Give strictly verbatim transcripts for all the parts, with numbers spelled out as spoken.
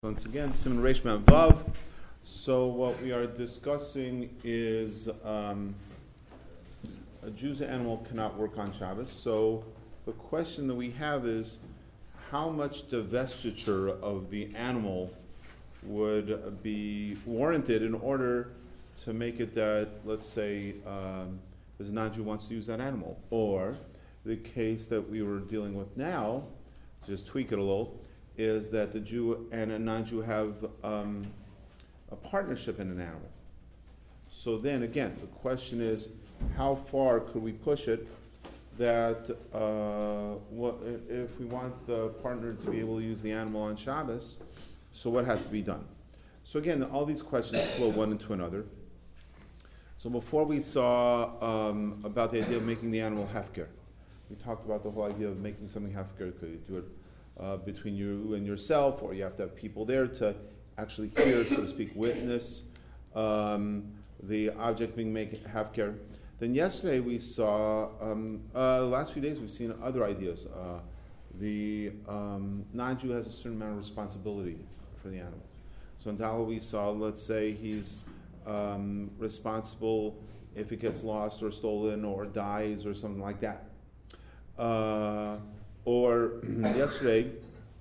Once again, Simon Reish Mem Vav. So what we are discussing is um, a Jew's animal cannot work on Shabbos. So the question that we have is, how much divestiture of the animal would be warranted in order to make it that, let's say, um, there's a non-Jew wants to use that animal, or the case that we were dealing with now, just tweak it a little, is that the Jew and a non-Jew have um, a partnership in an animal. So then again, the question is, how far could we push it that uh, what, if we want the partner to be able to use the animal on Shabbos, so what has to be done? So again, all these questions flow one into another. So before we saw um, about the idea of making the animal hefker, we talked about the whole idea of making something hefker. Could you do it Uh, between you and yourself, or you have to have people there to actually hear, so to speak, witness um, the object being made hefker. Then yesterday we saw, um, uh, the last few days we've seen other ideas. Uh, the um, non-Jew has a certain amount of responsibility for the animal. So in Dala we saw, let's say he's um, responsible if it gets lost or stolen or dies or something like that. Uh, Or yesterday,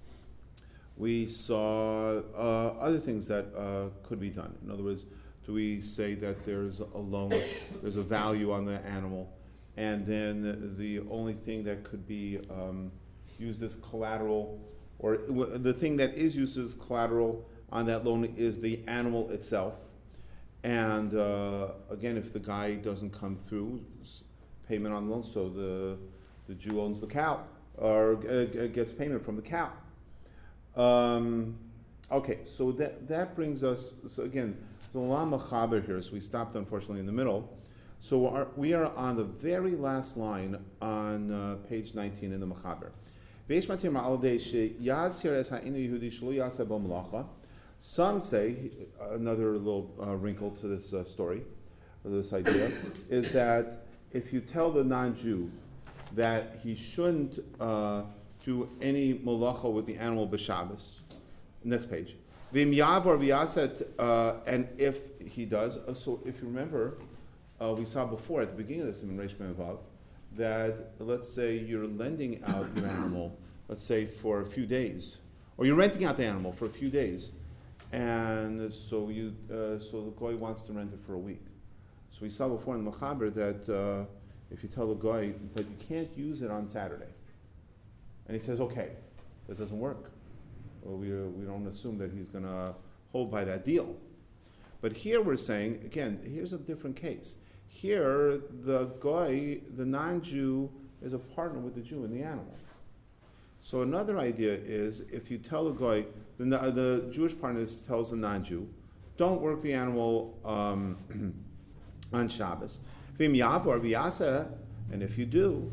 we saw uh, other things that uh, could be done. In other words, do we say that there's a loan, there's a value on the animal, and then the, the only thing that could be um, used as collateral, or w- the thing that is used as collateral on that loan is the animal itself. And uh, again, if the guy doesn't come through, payment on loan, so the, the Jew owns the cow, or uh, gets payment from the cow. Um, okay, so that that brings us, so again, the Olam Mechaber here, so we stopped unfortunately in the middle. So our, we are on the very last line on uh, page nineteen in the Mechaber. Some say, another little uh, wrinkle to this uh, story, or this idea, is that if you tell the non-Jew that he shouldn't uh, do any malacha with the animal b'Shabbos. Next page. V'im yavor v'yaset, uh, and if he does, uh, so if you remember, uh, we saw before at the beginning of this in Reish Mem Vav, that let's say you're lending out your animal, let's say for a few days, or you're renting out the animal for a few days, and so you, uh, so the guy wants to rent it for a week. So we saw before in the Mechaber that uh, if you tell the guy, but you can't use it on Saturday, and he says, okay, that doesn't work. Well, we, uh, we don't assume that he's going to hold by that deal. But here we're saying, again, here's a different case. Here, the guy, the non-Jew, is a partner with the Jew in the animal. So another idea is, if you tell the guy, the, the Jewish partner tells the non-Jew, don't work the animal um, on Shabbos. And if you do,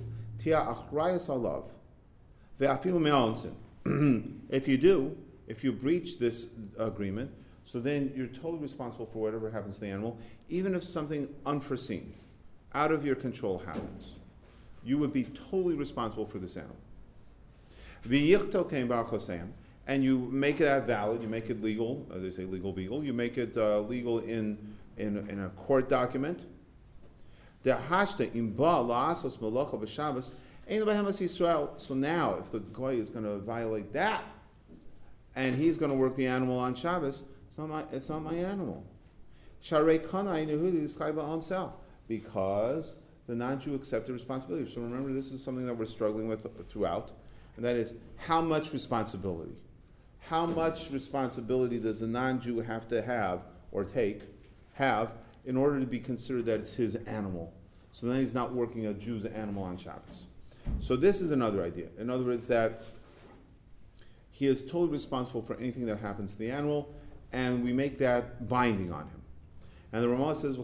if you do, if you breach this agreement, so then you're totally responsible for whatever happens to the animal, even if something unforeseen, out of your control happens. You would be totally responsible for this animal. And you make that valid, you make it legal, as they say, legal beagle, you make it uh, legal in, in, in a court document. So now, if the guy is going to violate that, and he's going to work the animal on Shabbos, it's not my, it's not my animal. Because the non-Jew accepted responsibility. So remember, this is something that we're struggling with throughout, and that is, how much responsibility? How much responsibility does the non-Jew have to have, or take, have, in order to be considered that it's his animal? So then he's not working a Jew's animal on Shabbos. So this is another idea. In other words, that he is totally responsible for anything that happens to the animal, and we make that binding on him. And the Ramah says,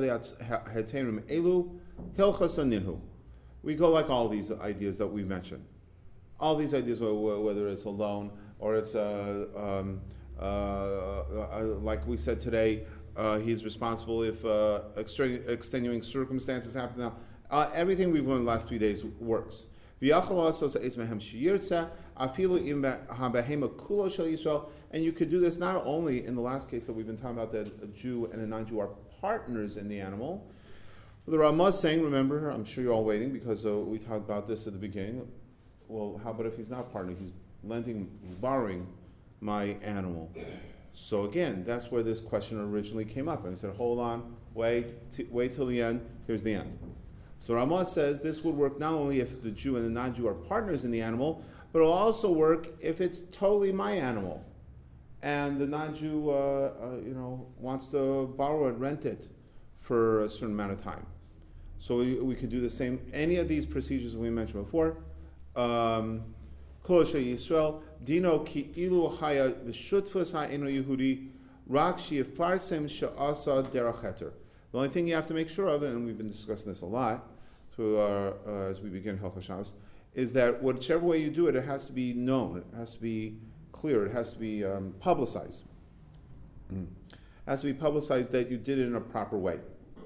we go like all these ideas that we mentioned. All these ideas, whether it's a loan, or it's a, um, uh, uh, like we said today, Uh, he's responsible if uh, extra- extenuating circumstances happen. Now, uh, everything we've learned the last three days works. And And you could do this not only in the last case that we've been talking about, that a Jew and a non-Jew are partners in the animal. The Ramah is saying, remember, I'm sure you're all waiting because uh, we talked about this at the beginning. Well, how about if he's not partnering? He's lending, he's borrowing my animal. So again, that's where this question originally came up. And he said, hold on, wait, t- wait till the end. Here's the end. So Ramah says this would work not only if the Jew and the non-Jew are partners in the animal, but it'll also work if it's totally my animal, and the non-Jew, uh, uh, you know, wants to borrow it, rent it for a certain amount of time. So we, we could do the same. Any of these procedures we mentioned before. Um, Kol Yisrael dino ki ilu haya v'shutfus ha'enu Yehudi rak she'yifarsem she'asa derech heter. The only thing you have to make sure of, and we've been discussing this a lot through our, uh, as we begin Hilchos Shabbos, is that whichever way you do it, it has to be known, it has to be clear, it has to be um, publicized. Mm. It has to be publicized that you did it in a proper way.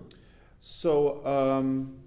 So um,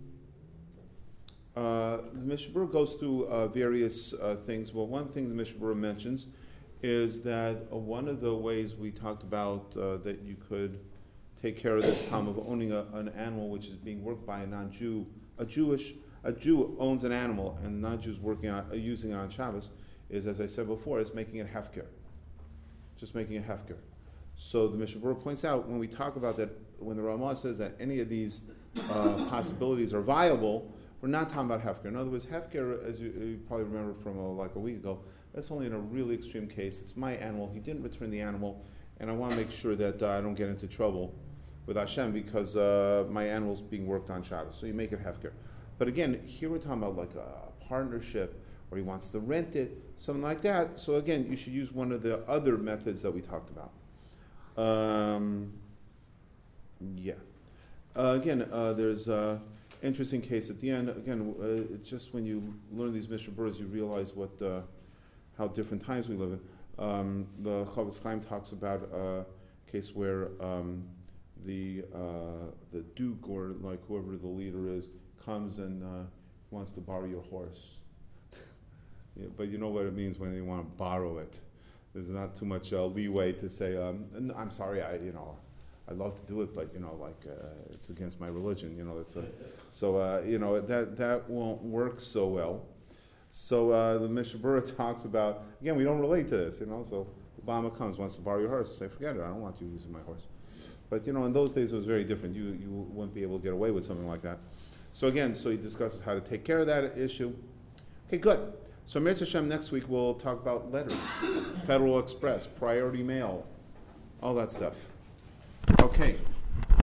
uh, the Mishnah Berurah goes through uh, various uh, things. Well, one thing the Mishnah Berurah mentions is that uh, one of the ways we talked about uh, that you could take care of this problem of owning a, an animal which is being worked by a non-Jew, a Jewish, a Jew owns an animal and non-Jews working on, uh, using it on Shabbos, is, as I said before, is making it hefker, just making it hefker. So the Mishnah Berurah points out when we talk about that, when the Ramah says that any of these uh, possibilities are viable, we're not talking about hefker. In other words, hefker, as you, you probably remember from a, like a week ago, that's only in a really extreme case. It's my animal. He didn't return the animal, and I want to make sure that uh, I don't get into trouble with Hashem because uh, my animal's being worked on Shabbos. So you make it hefker. But again, here we're talking about like a partnership, or he wants to rent it, something like that. So again, you should use one of the other methods that we talked about. Um, yeah. Uh, again, uh, there's an interesting case at the end. Again, uh, it's just when you learn these Mishnah Berurahs, you realize what, uh, how different times we live in. Um, the Chofetz Chaim talks about a case where um, the uh, the duke or like whoever the leader is comes and uh, wants to borrow your horse. Yeah, but you know what it means when they want to borrow it. There's not too much uh, leeway to say, um, I'm sorry, I you know, I'd love to do it, but you know, like uh, it's against my religion. You know, it's a, so uh, you know that that won't work so well. So uh, the Mishnah Berurah talks about, again, we don't relate to this. You know, so Obama comes, wants to borrow your horse, say, forget it, I don't want you using my horse. But you know, in those days it was very different. You you wouldn't be able to get away with something like that. So again, so he discusses how to take care of that issue. Okay, good. So Mitzvah Hashem, next week we'll talk about letters, Federal Express, priority mail, all that stuff. Okay.